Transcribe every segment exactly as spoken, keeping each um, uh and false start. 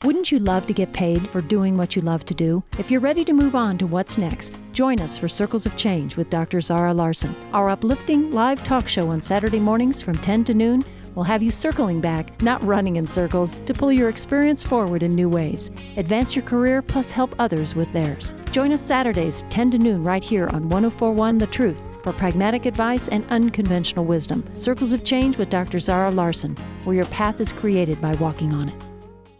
Wouldn't you love to get paid for doing what you love to do? If you're ready to move on to what's next, join us for Circles of Change with Doctor Zara Larson. Our uplifting live talk show on Saturday mornings from ten to noon will have you circling back, not running in circles, to pull your experience forward in new ways. Advance your career plus help others with theirs. Join us Saturdays, ten to noon, right here on one oh four point one The Truth for pragmatic advice and unconventional wisdom. Circles of Change with Doctor Zara Larson, where your path is created by walking on it.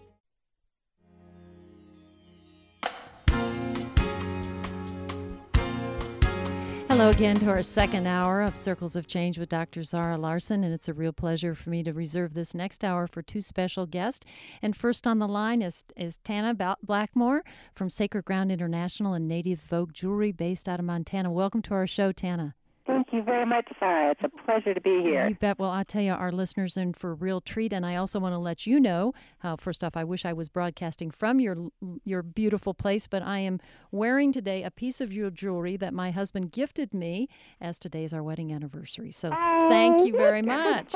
Hello again to our second hour of Circles of Change with Doctor Zara Larson, and it's a real pleasure for me to reserve this next hour for two special guests. And first on the line is, is Tana Blackmore from Sacred Ground International and Native Vogue Jewelry based out of Montana. Welcome to our show, Tana. Thank you very much, Sarah. It's a pleasure to be here. You bet. Well, I'll tell you, our listeners are in for a real treat, and I also want to let you know, uh, first off, I wish I was broadcasting from your your beautiful place, but I am wearing today a piece of your jewelry that my husband gifted me, as today is our wedding anniversary. So oh, thank you very much.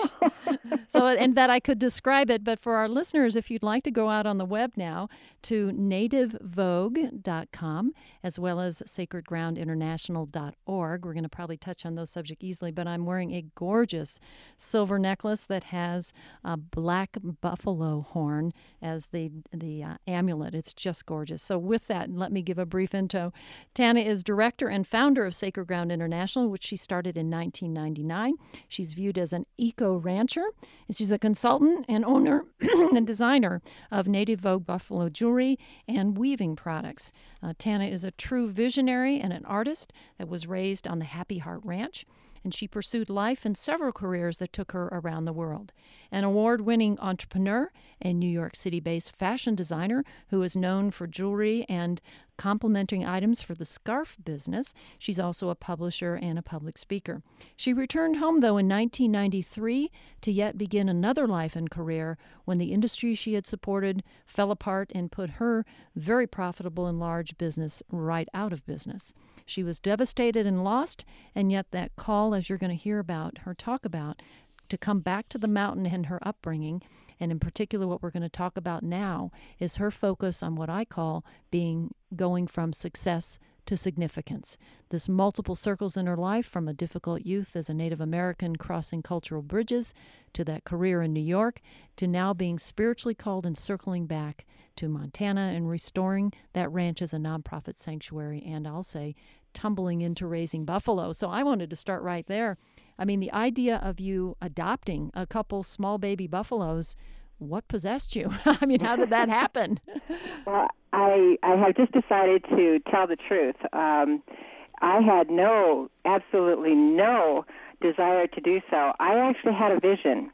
So, and that I could describe it, but for our listeners, if you'd like to go out on the web now to native vogue dot com as well as sacred ground international dot org, we're going to probably touch on those subjects easily, but I'm wearing a gorgeous silver necklace that has a black buffalo horn as the the uh, amulet. It's just gorgeous. So with that, let me give a brief intro. Tana is director and founder of Sacred Ground International, which she started in nineteen ninety-nine. She's viewed as an eco-rancher. She's a consultant and owner and designer of Native Vogue Buffalo jewelry and weaving products. Uh, Tana is a true visionary and an artist that was raised on the Happy Heart Ranch, and she pursued life in several careers that took her around the world. An award-winning entrepreneur and New York City-based fashion designer who is known for jewelry and complementing items for the scarf business, she's also a publisher and a public speaker. She returned home, though, in nineteen ninety-three to yet begin another life and career when the industry she had supported fell apart and put her very profitable and large business right out of business. She was devastated and lost, and yet that call, as you're going to hear about her talk about, to come back to the mountain and her upbringing, and in particular what we're going to talk about now, is her focus on what I call being going from success to significance. This multiple circles in her life, from a difficult youth as a Native American crossing cultural bridges, to that career in New York, to now being spiritually called and circling back to Montana and restoring that ranch as a nonprofit sanctuary, and I'll say tumbling into raising buffalo. So I wanted to start right there. I mean, the idea of you adopting a couple small baby buffaloes, what possessed you? I mean, how did that happen? Well, I, I have just decided to tell the truth. Um, I had no, absolutely no desire to do so. I actually had a vision,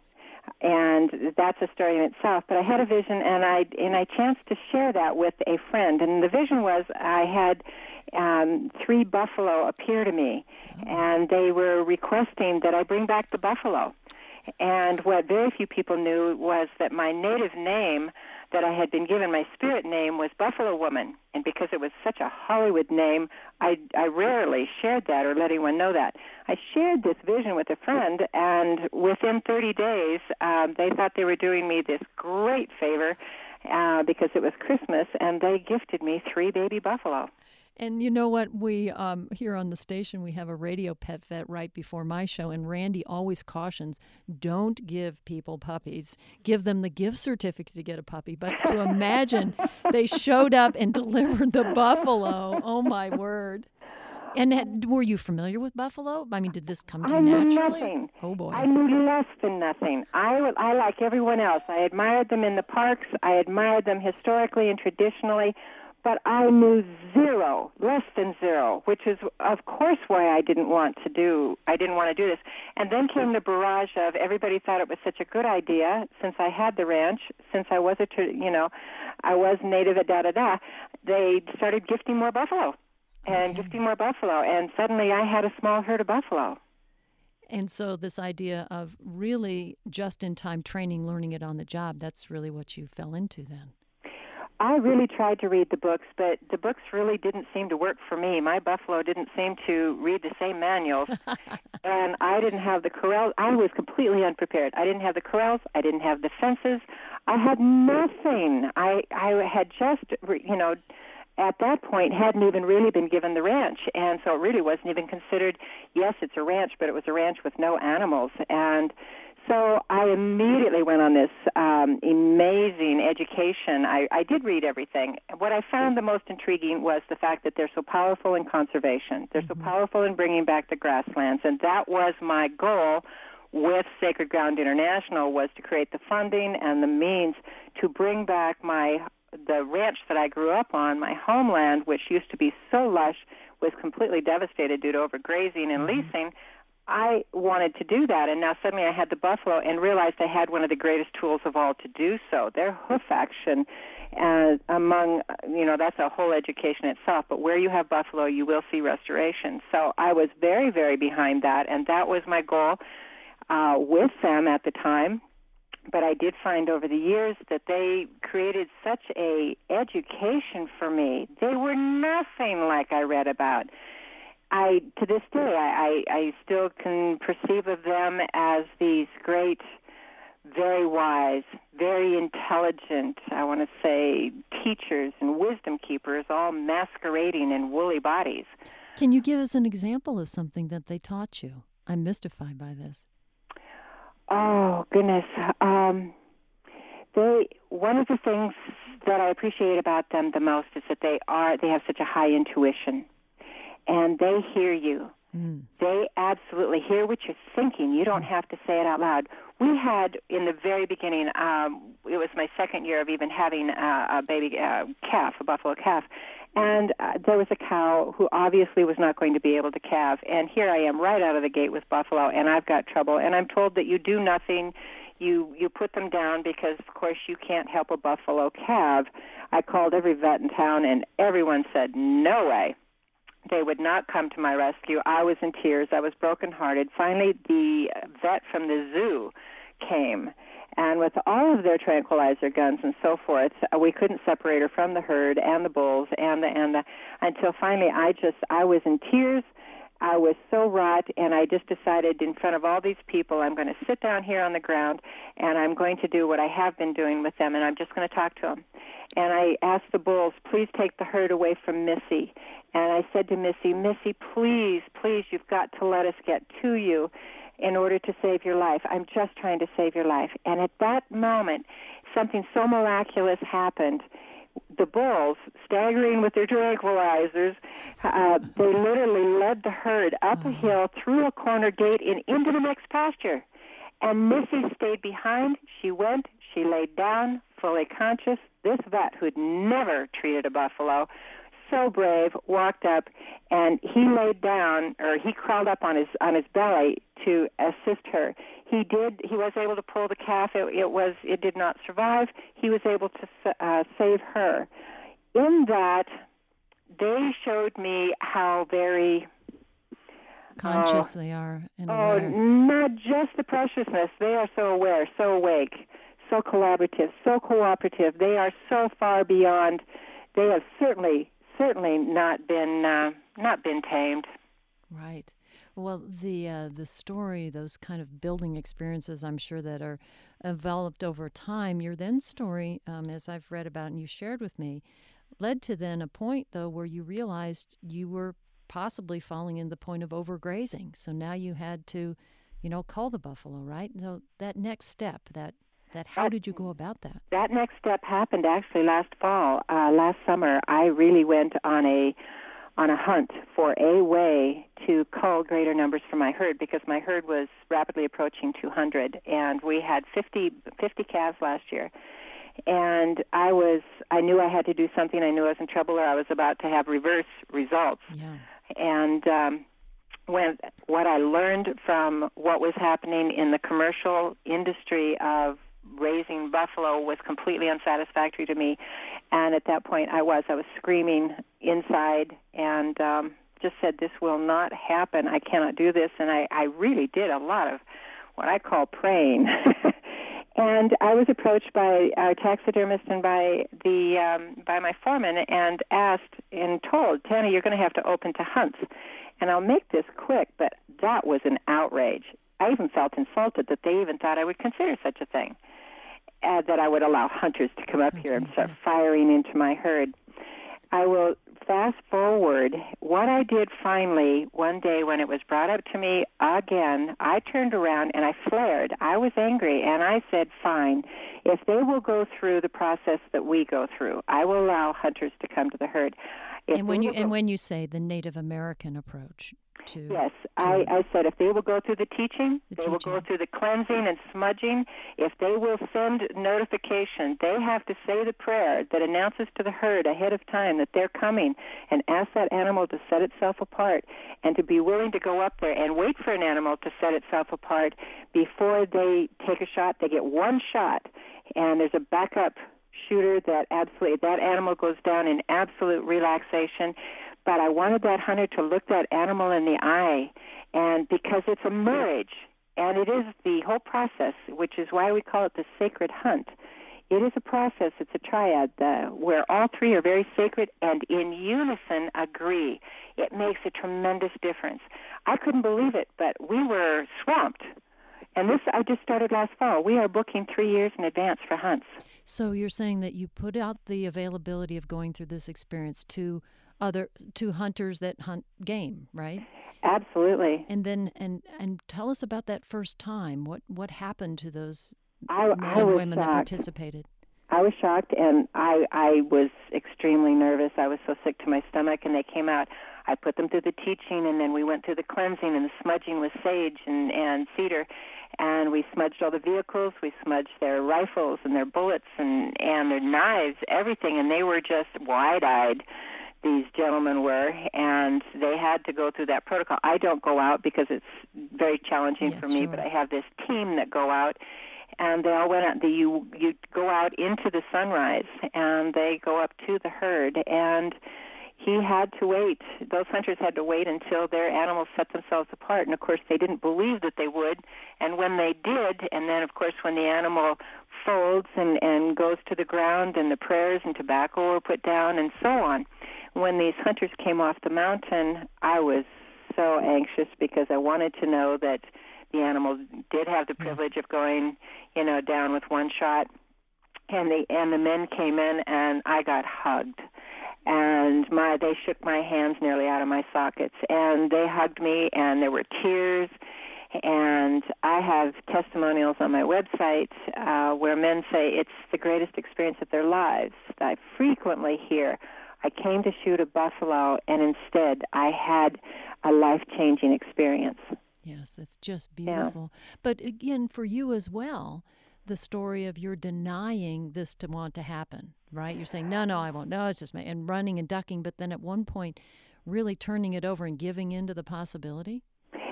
and that's a story in itself. But I had a vision, and I and I chanced to share that with a friend. And the vision was I had um, three buffalo appear to me, oh. and they were requesting that I bring back the buffalo. And what very few people knew was that my native name that I had been given, my spirit name, was Buffalo Woman. And because it was such a Hollywood name, I, I rarely shared that or let anyone know that. I shared this vision with a friend, and within thirty days, um, they thought they were doing me this great favor uh, because it was Christmas, and they gifted me three baby buffalo. And you know what? We um, here on the station, we have a radio pet vet right before my show, and Randy always cautions, don't give people puppies. Give them the gift certificate to get a puppy. But to imagine they showed up and delivered the buffalo, oh my word. And had, were you familiar with buffalo? I mean, did this come to you I knew naturally? Nothing. Oh, boy. I knew less than nothing. I, I, like everyone else, I admired them in the parks. I admired them historically and traditionally. But I knew zero, less than zero, which is, of course, why I didn't want to do. I didn't want to do this. And then came the barrage of everybody thought it was such a good idea since I had the ranch, since I was a, you know, I was native at da da da. They started gifting more buffalo, and okay. gifting more buffalo, and suddenly I had a small herd of buffalo. And so this idea of really just-in-time training, learning it on the job, that's really what you fell into then. I really tried to read the books, but the books really didn't seem to work for me. My buffalo didn't seem to read the same manuals, and I didn't have the corrals. I was completely unprepared. I didn't have the corrals. I didn't have the fences. I had nothing. I I had just, you know, at that point hadn't even really been given the ranch, and so it really wasn't even considered, yes, it's a ranch, but it was a ranch with no animals. And so I immediately went on this um, amazing education. I, I did read everything. What I found the most intriguing was the fact that they're so powerful in conservation. They're mm-hmm. so powerful in bringing back the grasslands, and that was my goal with Sacred Ground International, was to create the funding and the means to bring back my the ranch that I grew up on, my homeland, which used to be so lush, was completely devastated due to overgrazing and mm-hmm. leasing. I wanted to do that, and now suddenly I had the buffalo and realized I had one of the greatest tools of all to do so. Their hoof action, uh, among, you know, that's a whole education itself, but where you have buffalo, you will see restoration. So I was very, very behind that, and that was my goal uh, with them at the time. But I did find over the years that they created such a education for me. They were nothing like I read about. I, to this day, I, I, I still can perceive of them as these great, very wise, very intelligent, I want to say, teachers and wisdom keepers, all masquerading in woolly bodies. Can you give us an example of something that they taught you? I'm mystified by this. Oh, goodness. Um, they, one of the things that I appreciate about them the most is that they are, they have such a high intuition. And they hear you. Mm. They absolutely hear what you're thinking. You don't have to say it out loud. We had, in the very beginning, um, it was my second year of even having a, a baby uh, calf, a buffalo calf, and uh, there was a cow who obviously was not going to be able to calve. And here I am right out of the gate with buffalo, and I've got trouble. And I'm told that you do nothing. You you put them down because, of course, you can't help a buffalo calve. I called every vet in town, and everyone said, no way. They would not come to my rescue. I was in tears. I was brokenhearted. Finally, the vet from the zoo came, and with all of their tranquilizer guns and so forth, we couldn't separate her from the herd and the bulls and the and the until finally, I just I was in tears. I was so wrought, and I just decided in front of all these people, I'm going to sit down here on the ground, and I'm going to do what I have been doing with them, and I'm just going to talk to them. And I asked the bulls, please take the herd away from Missy. And I said to Missy, Missy, please, please, you've got to let us get to you in order to save your life. I'm just trying to save your life. And at that moment, something so miraculous happened. The bulls, staggering with their tranquilizers, uh, they literally led the herd up a hill, through a corner gate, and into the next pasture. And Missy stayed behind. She went, she laid down, fully conscious. This vet, who'd never treated a buffalo, so brave, walked up, and he laid down, or he crawled up on his on his belly to assist her. He did. He was able to pull the calf. It, it was. It did not survive. He was able to uh, save her. In that, they showed me how very conscious uh, they are. And oh, aware. Not just the preciousness. They are so aware, so awake, so collaborative, so cooperative. They are so far beyond. They have certainly. Certainly not been uh, not been tamed. Right. Well, the uh, the story, those kind of building experiences, I'm sure that are developed over time. Your then story, um, as I've read about and you shared with me, led to then a point though where you realized you were possibly falling in the point of overgrazing. So now you had to, you know, call the buffalo, right? So that next step, that. That how that, did you go about that? That next step happened actually last fall. Uh, last summer, I really went on a on a hunt for a way to cull greater numbers from my herd, because my herd was rapidly approaching two hundred, and we had fifty, fifty calves last year. And I was I knew I had to do something. I knew I was in trouble, or I was about to have reverse results. Yeah. And um, when what I learned from what was happening in the commercial industry of raising buffalo was completely unsatisfactory to me, and at that point I was I was screaming inside and um, just said, this will not happen, I cannot do this. And I, I really did a lot of what I call praying And I was approached by our taxidermist and by the um, by my foreman and asked and told, Tana, you're going to have to open to hunts. And I'll make this quick, but that was an outrage. I even felt insulted that they even thought I would consider such a thing, uh, that I would allow hunters to come up Okay, here and start yeah. firing into my herd. I will fast forward. What I did finally one day when it was brought up to me again, I turned around and I flared. I was angry, and I said, fine, if they will go through the process that we go through, I will allow hunters to come to the herd. If And when they you will and go- when you say the Native American approach to Yes, to I, I said if they will go through the teaching, The they will go teaching. through the cleansing and smudging, if they will send notification, they have to say the prayer that announces to the herd ahead of time that they're coming, and ask that animal to set itself apart, and to be willing to go up there and wait for an animal to set itself apart before they take a shot. They get one shot, and there's a backup shooter that absolutely, that animal goes down in absolute relaxation. But I wanted that hunter to look that animal in the eye, and because it's a marriage, and it is the whole process, which is why we call it the sacred hunt. It is a process, it's a triad, uh, where all three are very sacred and in unison agree. It makes a tremendous difference. I couldn't believe it, but we were swamped. And this, I just started last fall. We are booking three years in advance for hunts. So you're saying that you put out the availability of going through this experience to other to hunters that hunt game, right? Absolutely. And then and and tell us about that first time. What what happened to those I, men I and was women that shocked. participated? I was shocked, and I I was extremely nervous. I was so sick to my stomach, and they came out. I put them through the teaching, and then we went through the cleansing and the smudging with sage and, and cedar, and we smudged all the vehicles. We smudged their rifles and their bullets and, and their knives, everything, and they were just wide-eyed, these gentlemen were, and they had to go through that protocol. I don't go out because it's very challenging Yes, for me, sure. but I have this team that go out, and they all went out. The, you you go out into the sunrise, and they go up to the herd, and he had to wait. Those hunters had to wait until their animals set themselves apart, and of course they didn't believe that they would. And when they did, and then of course when the animal folds and and goes to the ground, and the prayers and tobacco were put down, and so on. When these hunters came off the mountain, I was so anxious because I wanted to know that the animal did have the privilege Yes. of going, you know, down with one shot. And the and the men came in, and I got hugged, and my they shook my hands nearly out of my sockets, and they hugged me, and there were tears. And I have testimonials on my website uh, where men say it's the greatest experience of their lives. I frequently hear, I came to shoot a buffalo, and instead I had a life-changing experience. Yes, that's just beautiful. But again, for you as well, the story of you're denying this to want to happen, right? You're saying, no, no, I won't. No, it's just me. And running and ducking, but then at one point really turning it over and giving in to the possibility?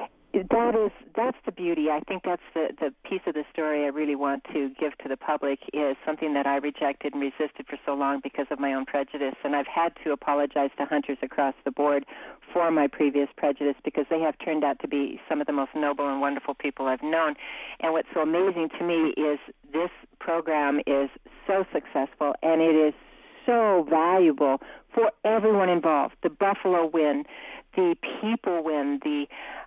That is, that's the beauty. I think that's the, the piece of the story I really want to give to the public, is something that I rejected and resisted for so long because of my own prejudice. And I've had to apologize to hunters across the board for my previous prejudice, because they have turned out to be some of the most noble and wonderful people I've known. And what's so amazing to me is this program is so successful, and it is so valuable for everyone involved. The buffalo win, the people win, the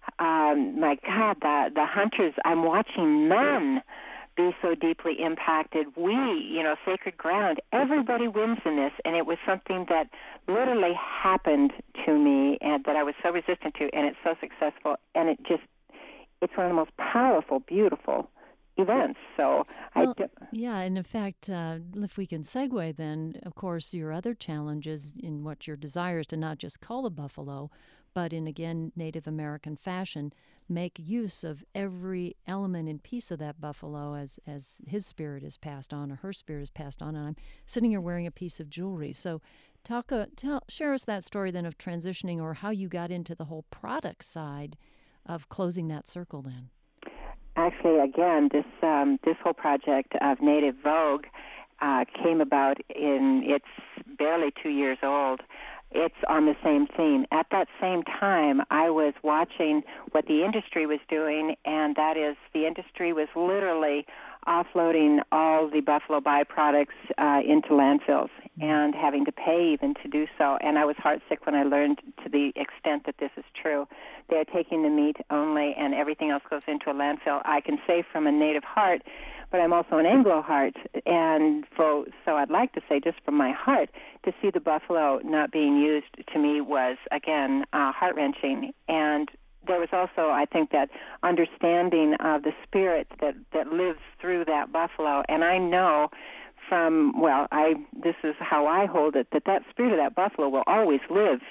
um, my God, the the hunters. I'm watching none be so deeply impacted. We, you know, Sacred Ground. Everybody wins in this, and it was something that literally happened to me, and that I was so resistant to, and it's so successful, and it just it's one of the most powerful, beautiful events. So Well, I do, yeah, and in fact, uh, if we can segue then, of course, your other challenges in what your desire is to not just cull the buffalo, but in, again, Native American fashion, make use of every element and piece of that buffalo as, as his spirit is passed on or her spirit is passed on. And I'm sitting here wearing a piece of jewelry. So talk, uh, tell, share us that story then of transitioning, or how you got into the whole product side of closing that circle then. Actually, again, this um, this whole project of Native Vogue uh, came about in, it's barely two years old. It's on the same theme. At that same time, I was watching what the industry was doing, and that is the industry was literally offloading all the buffalo byproducts uh, into landfills and having to pay even to do so. And I was heartsick when I learned to the extent that this is true. They're taking the meat only and everything else goes into a landfill. I can say from a native heart, but I'm also an Anglo heart. And for, so I'd like to say just from my heart, to see the buffalo not being used to me was, again, uh, heart-wrenching. And there was also, I think, that understanding of the spirit that, that lives through that buffalo. And I know from, well, I this is how I hold it, that that spirit of that buffalo will always live.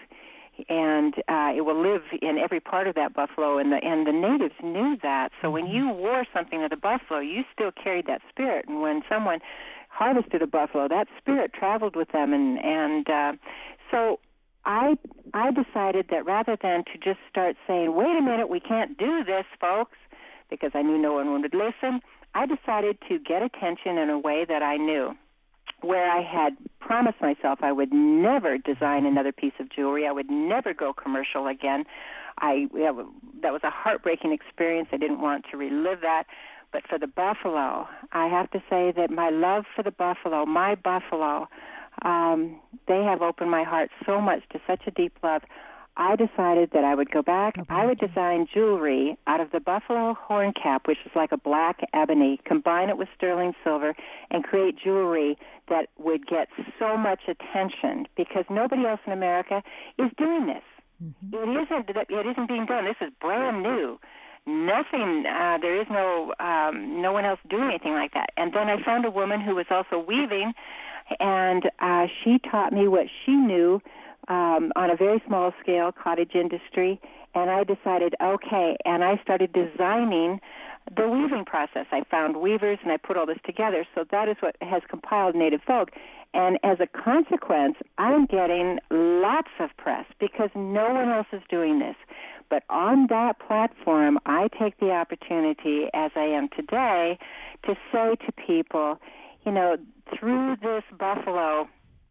And uh, it will live in every part of that buffalo, and the and the natives knew that. So when you wore something of the buffalo, you still carried that spirit. And when someone harvested a buffalo, that spirit traveled with them. And and uh, so I I decided that rather than to just start saying, "Wait a minute, we can't do this, folks," because I knew no one would listen, I decided to get attention in a way that I knew. Where I had promised myself I would never design another piece of jewelry. I would never go commercial again. I that was a heartbreaking experience. I didn't want to relive that. But for the buffalo, I have to say that my love for the buffalo, my buffalo, um, they have opened my heart so much to such a deep love. I decided that I would go back. Go back I would design jewelry out of the buffalo horn cap, which is like a black ebony, combine it with sterling silver, and create jewelry that would get so much attention because nobody else in America is doing this. Mm-hmm. It isn't. It isn't being done. This is brand new. Nothing. Uh, there is no um, no one else doing anything like that. And then I found a woman who was also weaving, and uh, she taught me what she knew. Um, on a very small scale, cottage industry, and I decided, okay, and I started designing the weaving process. I found weavers, and I put all this together, so that is what has compiled Native Vogue. And as a consequence, I'm getting lots of press because no one else is doing this. But on that platform, I take the opportunity, as I am today, to say to people, you know, through this buffalo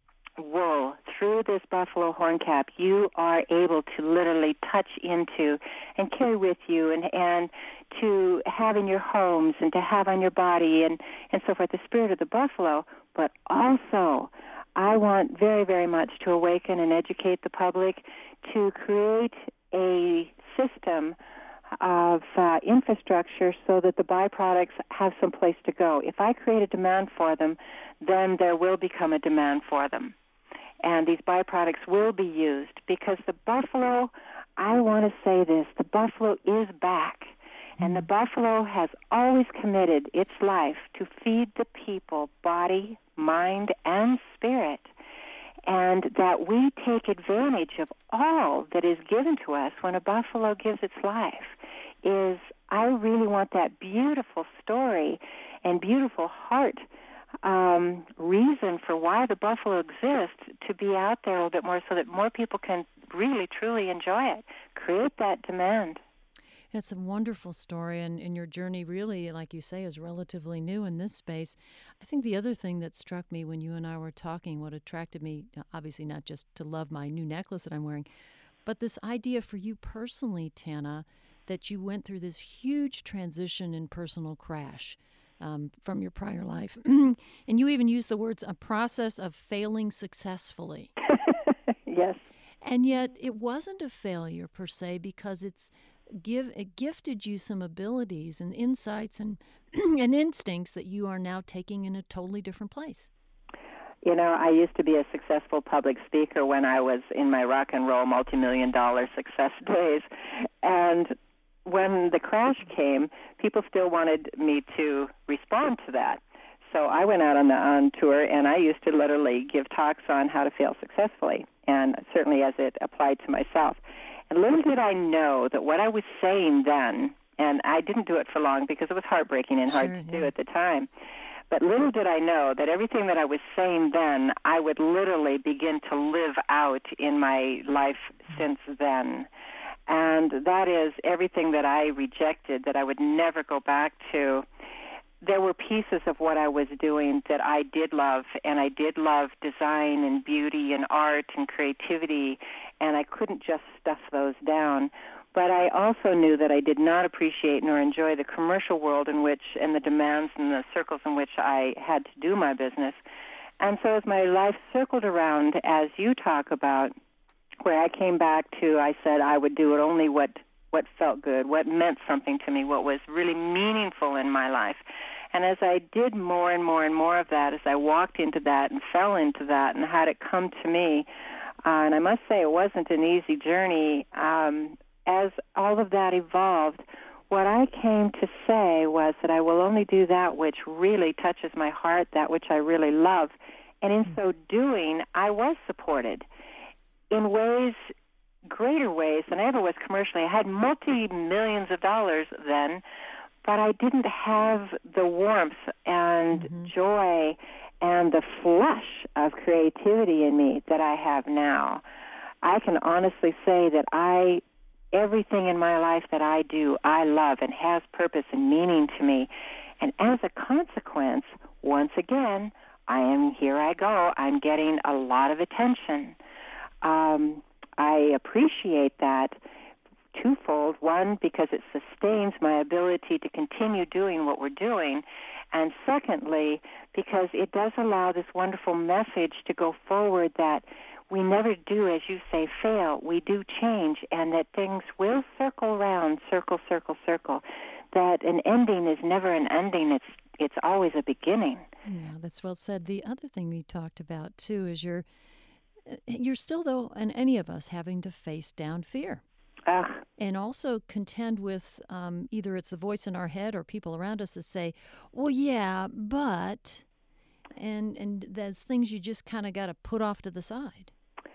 wool, through this buffalo horn cap, you are able to literally touch into and carry with you and, and to have in your homes and to have on your body and, and so forth, the spirit of the buffalo. But also, I want very, very much to awaken and educate the public to create a system of uh, infrastructure so that the byproducts have some place to go. If I create a demand for them, then there will become a demand for them. And these byproducts will be used because the buffalo, I want to say this, the buffalo is back. And the buffalo has always committed its life to feed the people, body, mind, and spirit. And that we take advantage of all that is given to us when a buffalo gives its life is, I really want that beautiful story and beautiful heart Um, reason for why the buffalo exists to be out there a little bit more so that more people can really, truly enjoy it. Create that demand. It's a wonderful story, and, and your journey really, like you say, is relatively new in this space. I think the other thing that struck me when you and I were talking, what attracted me, obviously not just to love my new necklace that I'm wearing, but this idea for you personally, Tana, that you went through this huge transition and personal crash. Um, from your prior life. And you even use the words, a process of failing successfully. Yes. And yet it wasn't a failure per se because it's give it gifted you some abilities and insights and, and instincts that you are now taking in a totally different place. You know, I used to be a successful public speaker when I was in my rock and roll multi-million dollar success days. And when the crash came, people still wanted me to respond to that. So I went out on the on tour, and I used to literally give talks on how to fail successfully, and certainly as it applied to myself. And little did I know that what I was saying then, and I didn't do it for long because it was heartbreaking and hard sure, to yeah. do at the time, but little did I know that everything that I was saying then, I would literally begin to live out in my life since then. And that is everything that I rejected, that I would never go back to. There were pieces of what I was doing that I did love, and I did love design and beauty and art and creativity, and I couldn't just stuff those down. But I also knew that I did not appreciate nor enjoy the commercial world in which, and the demands and the circles in which I had to do my business. And so as my life circled around, as you talk about, where I came back to, I said I would do it only what, what felt good, what meant something to me, what was really meaningful in my life. And as I did more and more and more of that, as I walked into that and fell into that and had it come to me, uh, and I must say it wasn't an easy journey, um, as all of that evolved, what I came to say was that I will only do that which really touches my heart, that which I really love. And in so doing, I was supported in ways, greater ways than I ever was commercially. I had multi-millions of dollars then, but I didn't have the warmth and mm-hmm. joy and the flush of creativity in me that I have now. I can honestly say that I everything in my life that I do, I love and has purpose and meaning to me. And as a consequence, once again, I am, here I go, I'm getting a lot of attention. Um, I appreciate that twofold. One, because it sustains my ability to continue doing what we're doing. And secondly, because it does allow this wonderful message to go forward that we never do, as you say, fail. We do change, and that things will circle around, circle, circle, circle. That an ending is never an ending. It's it's always a beginning. Yeah, that's well said. The other thing we talked about, too, is you're, you're still, though, and any of us, having to face down fear. Ugh. And also contend with um, either it's the voice in our head or people around us that say, well, yeah, but, and, and there's things you just kind of got to put off to the side.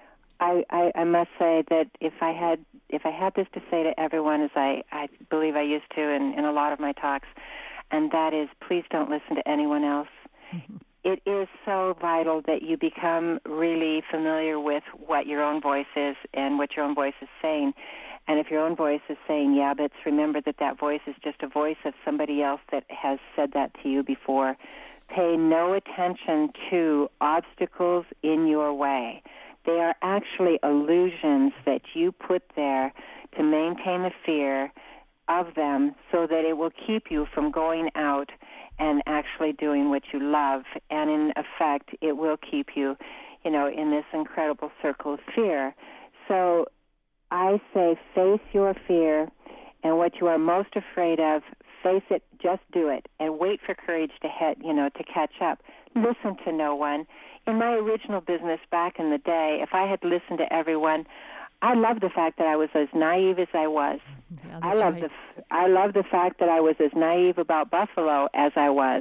I, I, I must say that if I had if I had this to say to everyone, as I, I believe I used to in, in a lot of my talks, and that is, please don't listen to anyone else. Mm-hmm. It is so vital that you become really familiar with what your own voice is and what your own voice is saying. And if your own voice is saying, yeah, but remember that that voice is just a voice of somebody else that has said that to you before. Pay no attention to obstacles in your way. They are actually illusions that you put there to maintain the fear of them so that it will keep you from going out and actually doing what you love. And in effect, it will keep you, you know, in this incredible circle of fear. So I say face your fear, and what you are most afraid of, face it, just do it, and wait for courage to head, you know, to catch up. Listen to no one. In my original business back in the day, if I had listened to everyone, I love the fact that I was as naive as I was. Yeah, I love right. the I love the fact that I was as naive about Buffalo as I was.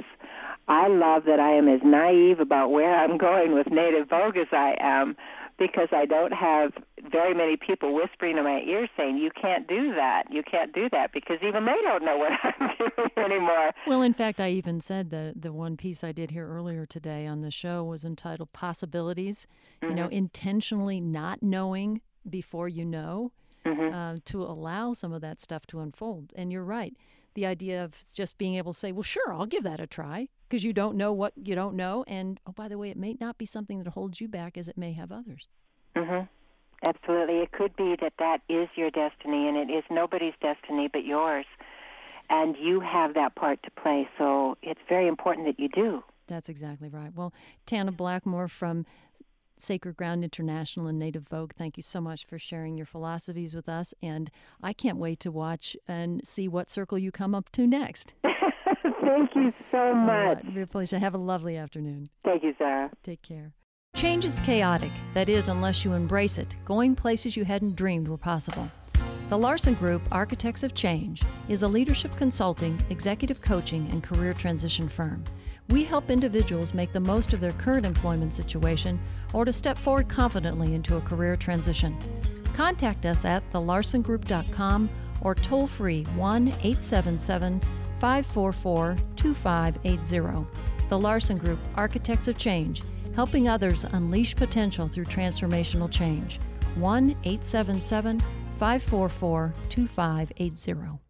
I love that I am as naive about where I'm going with Native Vogue as I am, because I don't have very many people whispering in my ear saying, you can't do that, you can't do that, because even they don't know what I'm doing anymore. Well, in fact, I even said that the one piece I did here earlier today on the show was entitled Possibilities, mm-hmm. you know, intentionally not knowing before you know, mm-hmm. uh, to allow some of that stuff to unfold. And you're right. The idea of just being able to say, well, sure, I'll give that a try, because you don't know what you don't know. And, oh, by the way, it may not be something that holds you back as it may have others. Mm-hmm. Absolutely. It could be that that is your destiny, and it is nobody's destiny but yours. And you have that part to play, so it's very important that you do. That's exactly right. Well, Tana Blackmore from Sacred Ground International and Native Vogue, thank you so much for sharing your philosophies with us, and I can't wait to watch and see what circle you come up to next. Thank you so much. Uh, real pleasure. Have a lovely afternoon. Thank you, Sarah. Take care. Change is chaotic. That is, unless you embrace it, going places you hadn't dreamed were possible. The Larson Group, Architects of Change, is a leadership consulting, executive coaching, and career transition firm. We help individuals make the most of their current employment situation or to step forward confidently into a career transition. Contact us at the larson group dot com or toll free one eight seven seven, five four four, two five eight zero. The Larson Group, Architects of Change, helping others unleash potential through transformational change. one eight seven seven, five four four, two five eight zero.